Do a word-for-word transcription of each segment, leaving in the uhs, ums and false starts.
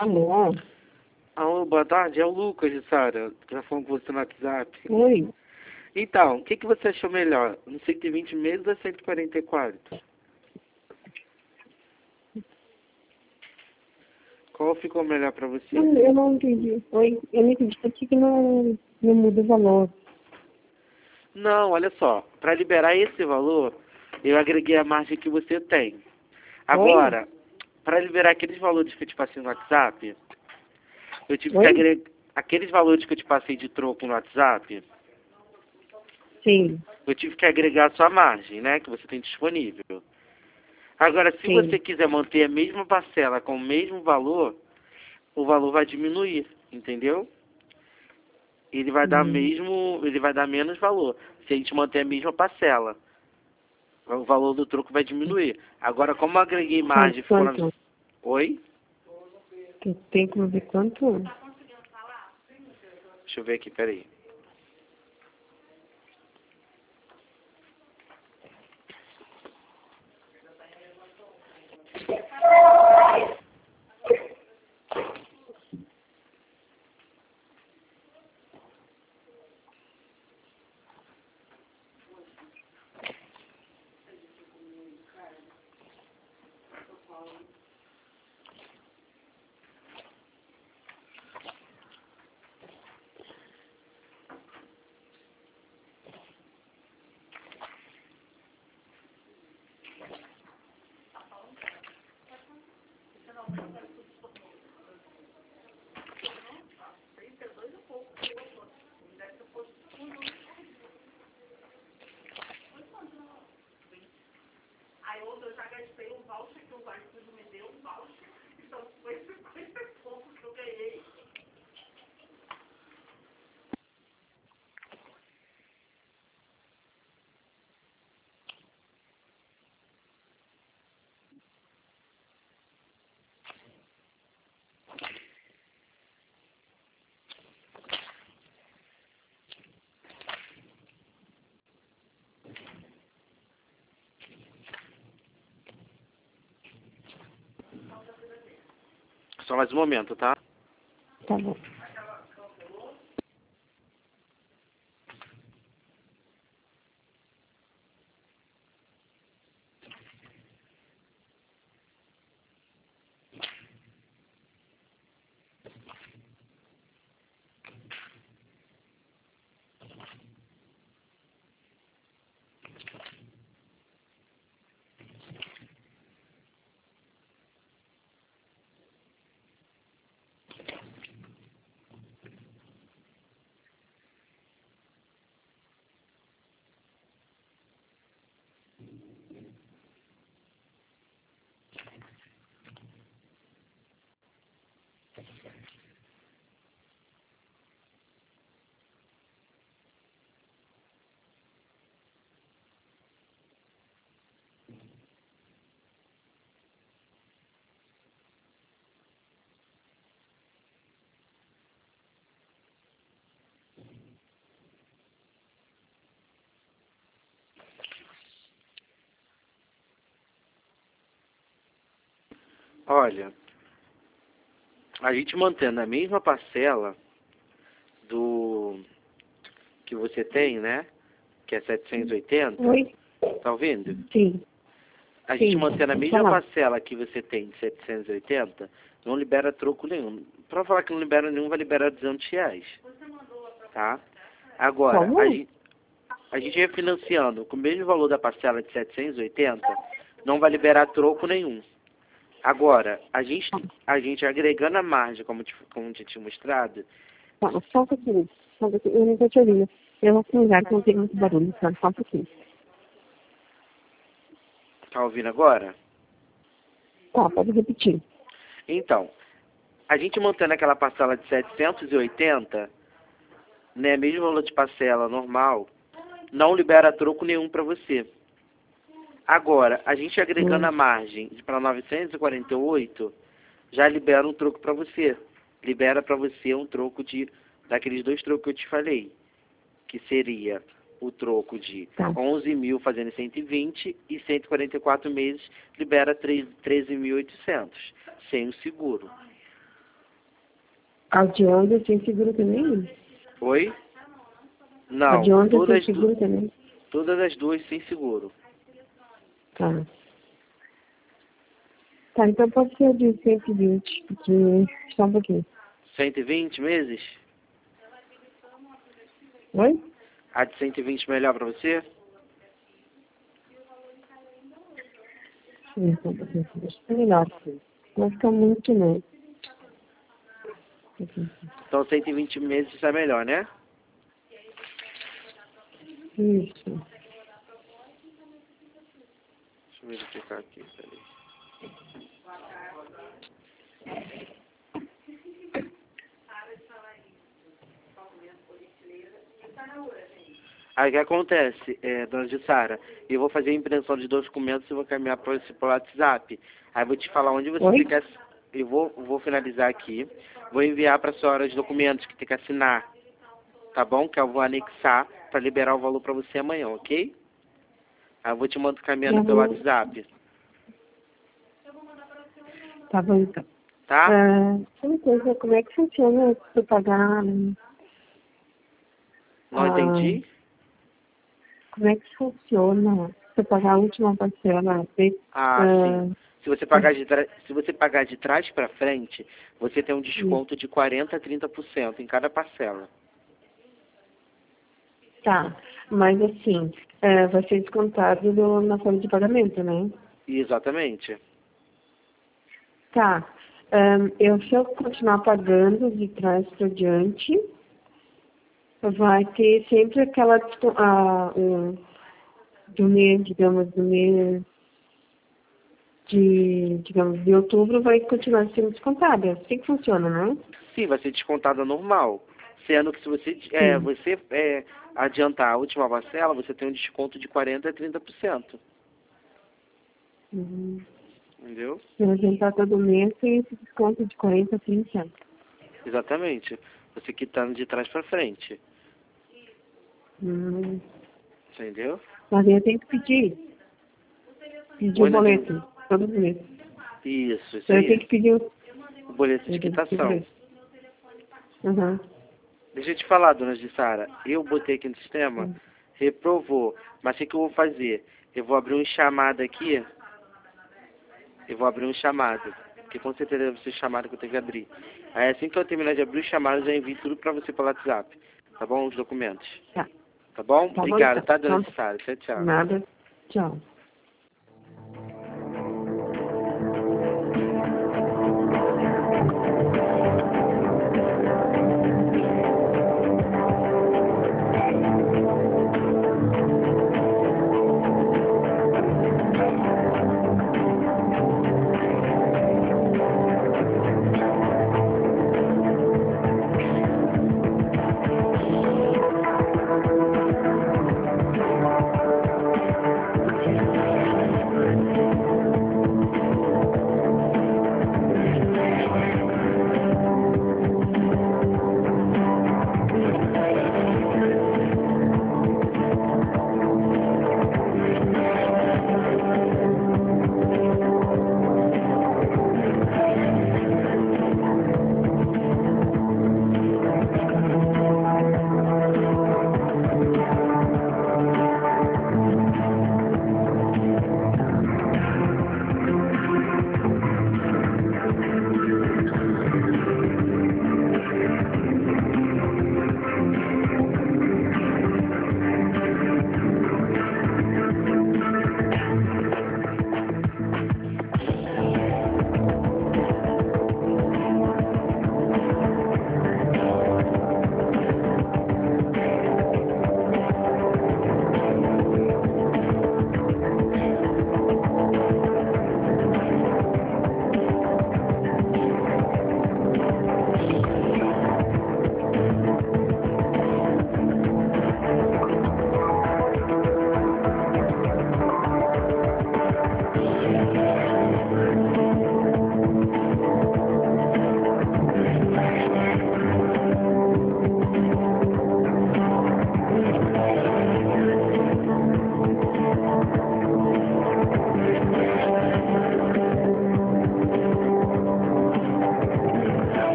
Alô? Alô, boa tarde, é o Lucas de Sara, já falando com você no WhatsApp. Oi. Então, o que, que você achou melhor? No cento e vinte meses ou cento e quarenta e quatro? Qual ficou melhor pra você? Não, eu não entendi. Oi? Eu não entendi por que que não, não muda o valor. Não, olha só, para liberar esse valor, eu agreguei a margem que você tem. Agora, para liberar aqueles valores que eu te passei no WhatsApp, eu tive Oi? que agregar aqueles valores que eu te passei de troco no WhatsApp, Sim. eu tive que agregar a sua margem, né, que você tem disponível. Agora, se Sim. você quiser manter a mesma parcela com o mesmo valor, o valor vai diminuir, entendeu? Ele vai dar Hum. mesmo, ele vai dar menos valor. Se a gente manter a mesma parcela, o valor do troco vai diminuir. Agora, como eu agreguei Quanto? margem, ficou na... Quanto? Oi? Tem, tem como ver quanto? Deixa eu ver aqui, peraí. Só mais um momento, tá? Tá bom. Olha, a gente mantendo a mesma parcela do que você tem, né? Que é setecentos e oitenta. Oi? Tá ouvindo? Sim. A gente Sim. mantendo a Pode mesma falar. parcela que você tem de setecentos e oitenta, não libera troco nenhum. Pra falar que não libera nenhum, vai liberar duzentos reais. Tá? Agora, a Como? gente, a gente refinanciando com o mesmo valor da parcela de setecentos e oitenta, não vai liberar troco nenhum. Agora, a gente, a gente agregando a margem, como, te, como eu tinha mostrado, Tá, só um pouquinho. Só um pouquinho. Eu não tô te ouvindo. Eu vou para um lugar que não tem muito barulho, sabe? Só um pouquinho. tá ouvindo agora? Tá, pode repetir. Então, a gente mantendo aquela parcela de setecentos e oitenta, né, mesmo valor de parcela normal, não libera troco nenhum para você. Agora, a gente agregando Hum. a margem para novecentos e quarenta e oito, já libera um troco para você. Libera para você um troco de daqueles dois trocos que eu te falei, que seria o troco de Tá. onze mil fazendo cento e vinte e cento e quarenta e quatro meses libera treze mil e oitocentos, sem o seguro. A de onda sem seguro também? Oi? A Não, de onda sem todas, seguro du também? todas as duas sem seguro. Tá. Tá, então pode ser a de cento e vinte, porque só um pouquinho. cento e vinte meses? Oi? A de cento e vinte melhor pra você? Sim, só um pouquinho. Deixa eu melhor. Não vai ficar muito, não. Aqui. Então cento e vinte meses é melhor, né? Isso. Deixa eu verificar aqui, peraí. Aí o que acontece, é, dona Jussara? Eu vou fazer a impressão de dois documentos e vou caminhar para você pelo WhatsApp. Aí eu vou te falar onde você Oi? quer. Eu vou, vou finalizar aqui. Vou enviar para a senhora os documentos que tem que assinar. Tá bom? Que eu vou anexar para liberar o valor para você amanhã, ok? Aí eu vou te mandar caminhando pelo Uhum. WhatsApp. Tá bom, então. Tá? Ah, uma coisa, como é que funciona se pagar... Não Ah, entendi? como é que funciona se pagar a última parcela? De, Ah, sim. ah, Se você pagar de, tra- se você pagar de trás para frente, você tem um desconto de quarenta a trinta por cento em cada parcela. tá, mas assim, é, vai ser descontado do, na folha de pagamento, né? Exatamente. Tá. Ahn, eu, se eu continuar pagando de trás para diante, vai ter sempre aquela desco- ah, um, do mês, digamos, do mês de, digamos, de outubro vai continuar sendo descontada. É assim que funciona, né? Sim, vai ser descontada normal. Sendo que se você, é, Sim. você é, adiantar a última parcela, você tem um desconto de quarenta a trinta por cento. Uhum. Entendeu? Se eu adiantar todo mês, tem esse desconto de quarenta a trinta por cento. Exatamente. Você quitando de trás para frente. Hum. Entendeu? Mas aí eu tenho que pedir. Pedir o Oi, não entendi. boleto, todo mês. Isso, isso Então eu tenho aí. que pedir o, O boleto de eu tenho que pedir o quitação. boleto. Uhum. Deixa eu te falar, dona Jussara. Eu botei aqui no sistema, Sim. reprovou. Mas o que, que eu vou fazer? Eu vou abrir um chamado aqui. Eu vou abrir um chamado. Porque com certeza deve ser chamado que eu tenho que abrir. Aí assim que eu terminar de abrir o chamado, eu já envio tudo pra você pelo WhatsApp. Tá bom? Os documentos. Tá. Tá bom? Tá bom, Obrigado, então. tá, dona Então, Jussara? Tchau, tchau. nada. Tchau.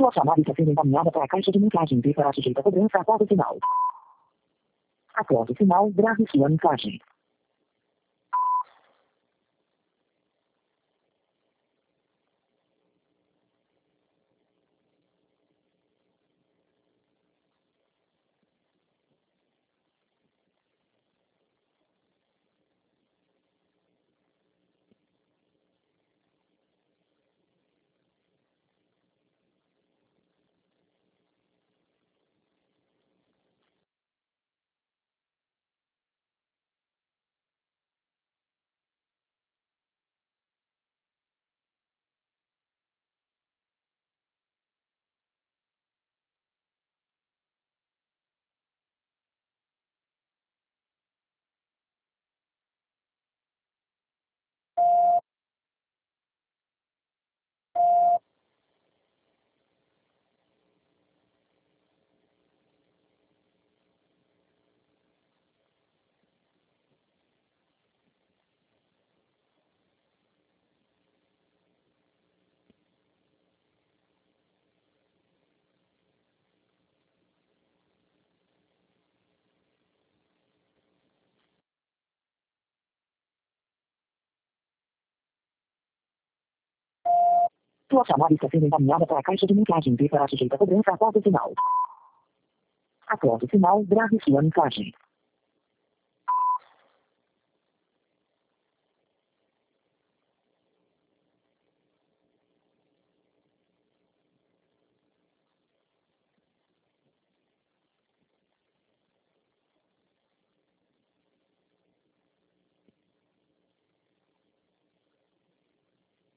Sua chamada está sendo encaminhada para a caixa de mensagens e será sujeita a cobrança após o sinal. Após o sinal, grave sua mensagem. Sua chamada está sendo encaminhada para a caixa de mensagens e será sujeita a cobrança após o sinal. Após o sinal, grave sua mensagem.